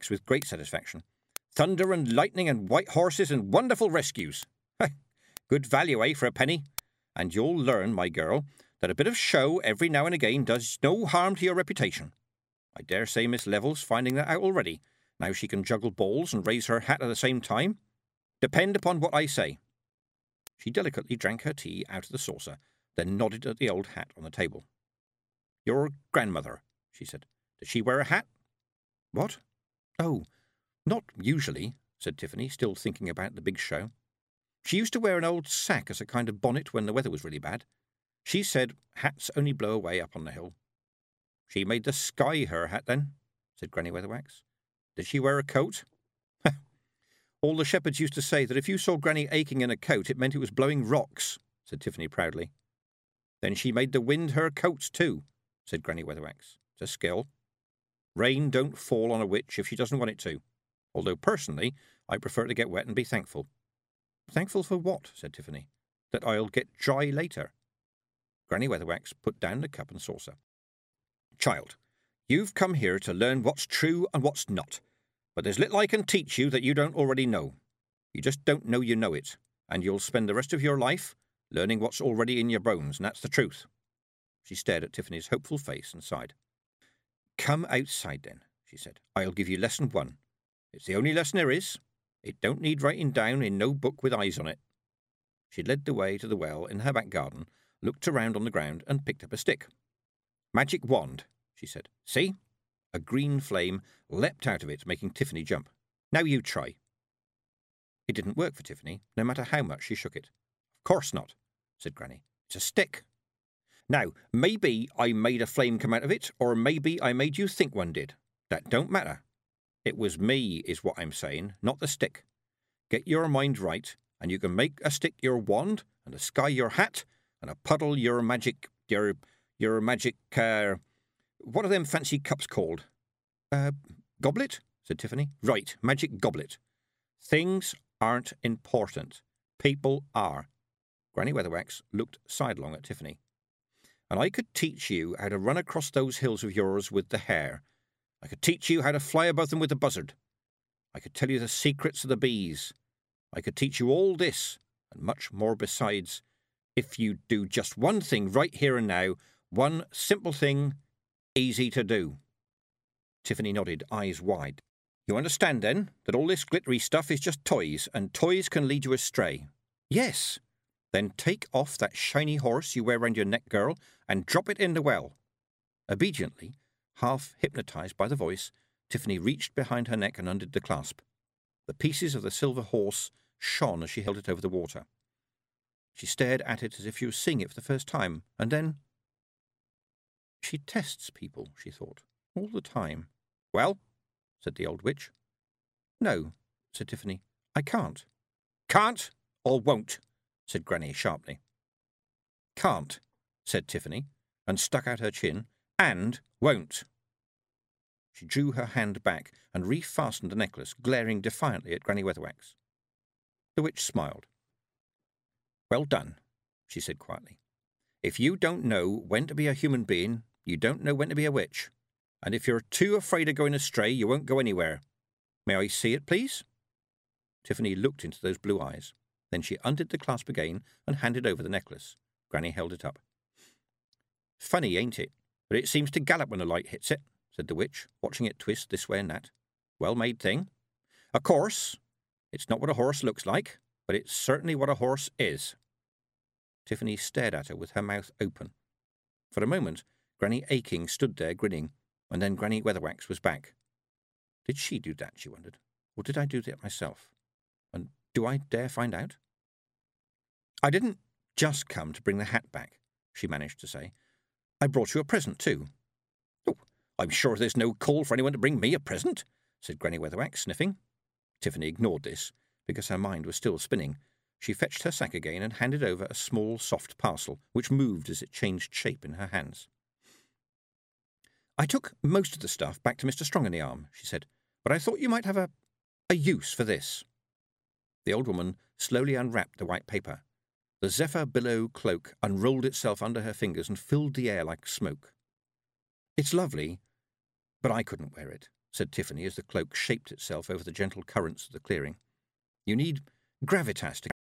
Weatherwax with great satisfaction. "Thunder and lightning and white horses and wonderful rescues. Good value, eh, for a penny? And you'll learn, my girl, that a bit of show every now and again does no harm to your reputation. I dare say Miss Level's finding that out already, now she can juggle balls and raise her hat at the same time. Depend upon what I say." She delicately drank her tea out of the saucer, then nodded at the old hat on the table. "Your grandmother," she said. "Does she wear a hat?" "What? Oh, not usually," said Tiffany, still thinking about the big show. "She used to wear an old sack as a kind of bonnet when the weather was really bad. She said hats only blow away up on the hill." "She made the sky her hat, then?" said Granny Weatherwax. "Did she wear a coat?" "All the shepherds used to say that if you saw Granny aching in a coat, it meant it was blowing rocks," said Tiffany proudly. "Then she made the wind her coats too," said Granny Weatherwax. "It's a skill. Rain don't fall on a witch if she doesn't want it to, although personally I prefer to get wet and be thankful." "Thankful for what?" said Tiffany. "That I'll get dry later." Granny Weatherwax put down the cup and saucer. "Child, you've come here to learn what's true and what's not, but there's little I can teach you that you don't already know. You just don't know you know it, and you'll spend the rest of your life learning what's already in your bones, and that's the truth." She stared at Tiffany's hopeful face and sighed. "Come outside, then," she said. "I'll give you lesson 1. It's the only lesson there is. It don't need writing down in no book with eyes on it." She led the way to the well in her back garden, looked around on the ground, and picked up a stick. "Magic wand," she said. "See?" A green flame leapt out of it, making Tiffany jump. "Now you try." It didn't work for Tiffany, no matter how much she shook it. "Of course not," said Granny. "It's a stick. Now, maybe I made a flame come out of it, or maybe I made you think one did. That don't matter. It was me, is what I'm saying, not the stick. Get your mind right, and you can make a stick your wand, and a sky your hat, and a puddle your magic, your magic, what are them fancy cups called?" Goblet?" said Tiffany. "Right, magic goblet. Things aren't important. People are." Granny Weatherwax looked sidelong at Tiffany. "And I could teach you how to run across those hills of yours with the hare. I could teach you how to fly above them with the buzzard. I could tell you the secrets of the bees. I could teach you all this, and much more besides, if you do just one thing right here and now, one simple thing, easy to do." Tiffany nodded, eyes wide. "You understand, then, that all this glittery stuff is just toys, and toys can lead you astray?" "Yes." "Then take off that shiny horse you wear round your neck, girl, and drop it in the well." Obediently, half hypnotized by the voice, Tiffany reached behind her neck and undid the clasp. The pieces of the silver horse shone as she held it over the water. She stared at it as if she was seeing it for the first time, and then— "She tests people," she thought, "all the time." "Well?" said the old witch. "No," said Tiffany. "I can't." "Can't or won't?" said Granny sharply. "Can't," said Tiffany, and stuck out her chin, "and won't." She drew her hand back and refastened the necklace, glaring defiantly at Granny Weatherwax. The witch smiled. "Well done," she said quietly. "If you don't know when to be a human being, you don't know when to be a witch. And if you're too afraid of going astray, you won't go anywhere. May I see it, please?" Tiffany looked into those blue eyes. Then she undid the clasp again and handed over the necklace. Granny held it up. "Funny, ain't it? But it seems to gallop when the light hits it," said the witch, watching it twist this way and that. "Well-made thing. Of course, it's not what a horse looks like, but it's certainly what a horse is." Tiffany stared at her with her mouth open. For a moment, Granny Aching stood there grinning, and then Granny Weatherwax was back. Did she do that, she wondered, or did I do that myself? And do I dare find out? "I didn't just come to bring the hat back," she managed to say. "I brought you a present, too." "Oh, I'm sure there's no call for anyone to bring me a present," said Granny Weatherwax, sniffing. Tiffany ignored this, because her mind was still spinning. She fetched her sack again and handed over a small, soft parcel, which moved as it changed shape in her hands. "I took most of the stuff back to Mr. Strong-in-the-Arm," she said, "but I thought you might have a use for this." The old woman slowly unwrapped the white paper. The zephyr billow cloak unrolled itself under her fingers and filled the air like smoke. "It's lovely, but I couldn't wear it," said Tiffany as the cloak shaped itself over the gentle currents of the clearing. You need gravitas to